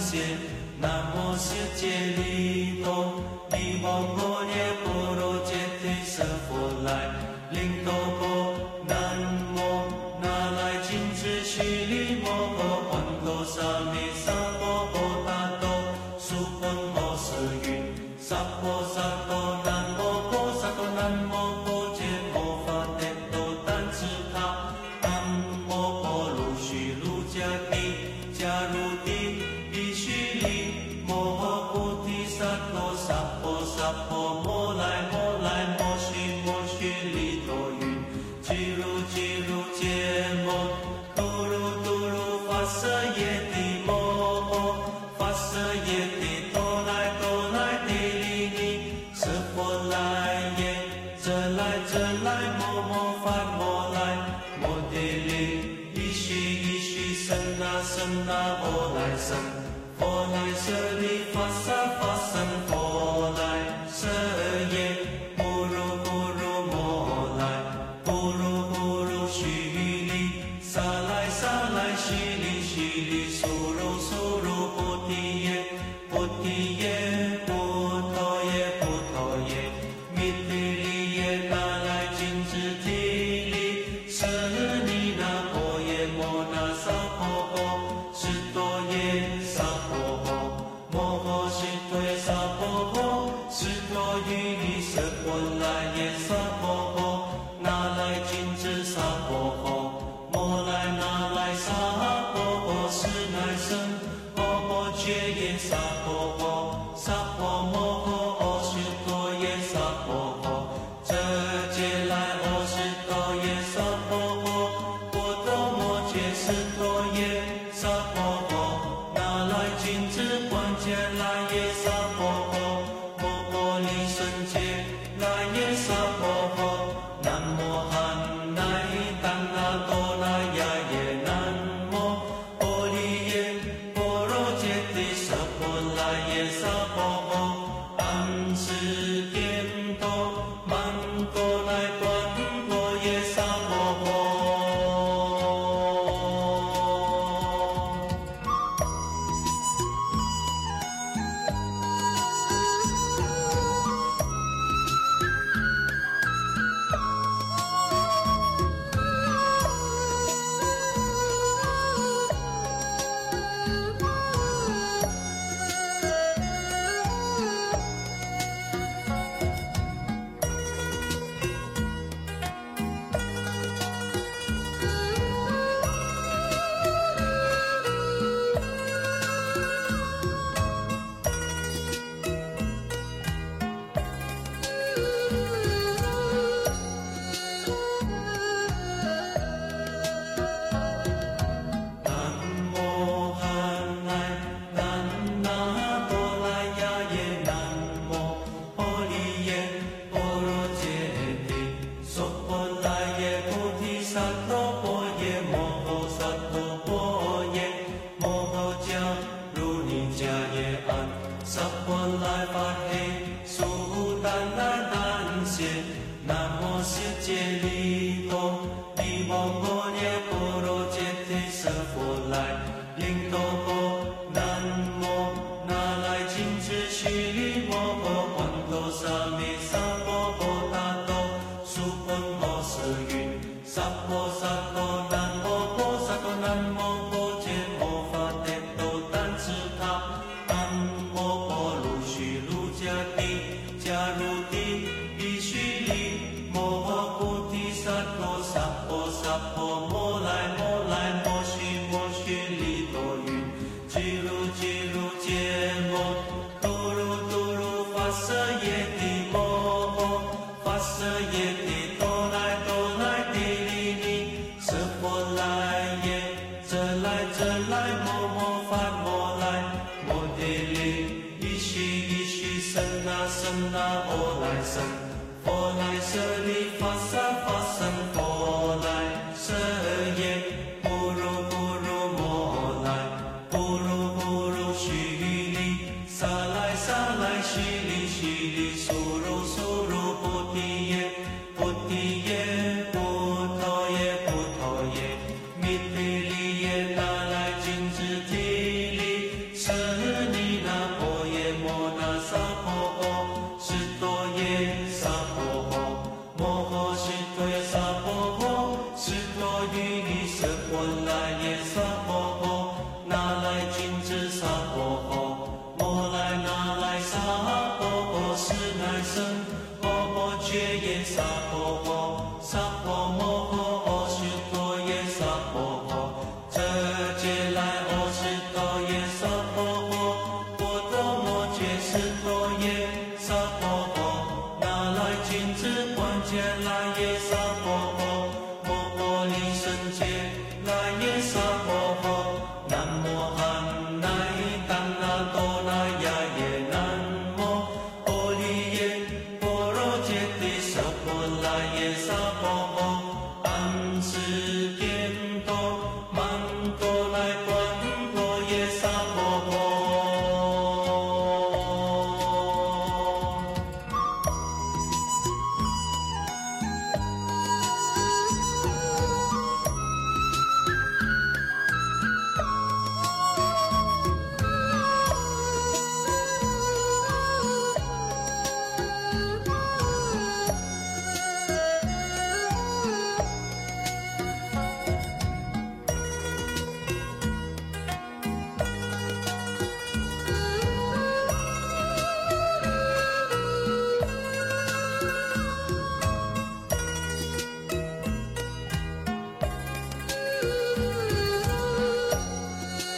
显。南无世界利多，利摩婆耶波罗揭谛舍佛来，灵多波，南无那来金智须利摩诃洹多沙弥萨婆诃达多，苏婆摩舍云，萨婆萨多南摩婆萨多南摩婆揭摩法帝多丹智他，南摩婆卢须卢迦帝迦卢帝必须利摩诃菩提萨埵萨婆萨婆摩来摩来摩须摩须利多云，俱卢俱卢揭摩度卢度卢发舍耶帝摩诃发舍耶帝多来多来帝利尼舍佛来耶，这来摩摩发摩来摩帝利依须依须僧那僧那佛来僧佛来舍利发萨发僧佛来舍耶，不如摩来不如须利萨来须利苏如菩提耶菩提耶菩陀耶弥提利耶那来金智提利舍尼那婆耶摩那萨婆诃释多耶萨婆诃摩诃释多耶萨婆诃释多于利舍婆来耶萨婆诃那来金智萨婆诃摩来那来萨婆诃是乃僧婆诃觉耶萨婆诃萨婆摩诃阿释多耶萨婆诃这界来阿释多耶萨婆诃波多摩揭释多耶萨婆诃那来金智观界来耶萨婆诃摩诃利胜界来耶萨婆诃南无汉那当那多那呀耶南无波利耶波罗揭谛舍婆来耶萨婆诃安世颠多曼多来观多耶萨婆诃。南无世界利多，利摩婆耶波罗揭谛舍佛来，灵多波，南无那来金智须利摩诃洹多沙弥萨婆诃达多，苏婆摩舍云，萨婆萨多南摩婆萨多南摩婆揭摩法帝多丹智他，南摩婆卢须卢迦帝迦卢帝必须利摩诃菩提萨埵萨婆萨婆摩来摩来摩须摩须利多云，俱卢揭摩度卢发舍耶帝摩诃发舍耶帝多来帝利尼舍佛来耶，这来摩摩发摩来摩帝利依须僧那佛来僧佛来舍利发萨发僧佛来舍耶，不如摩来不如须利萨来须利苏如菩提耶菩提耶菩陀耶弥提利耶那来金智萨。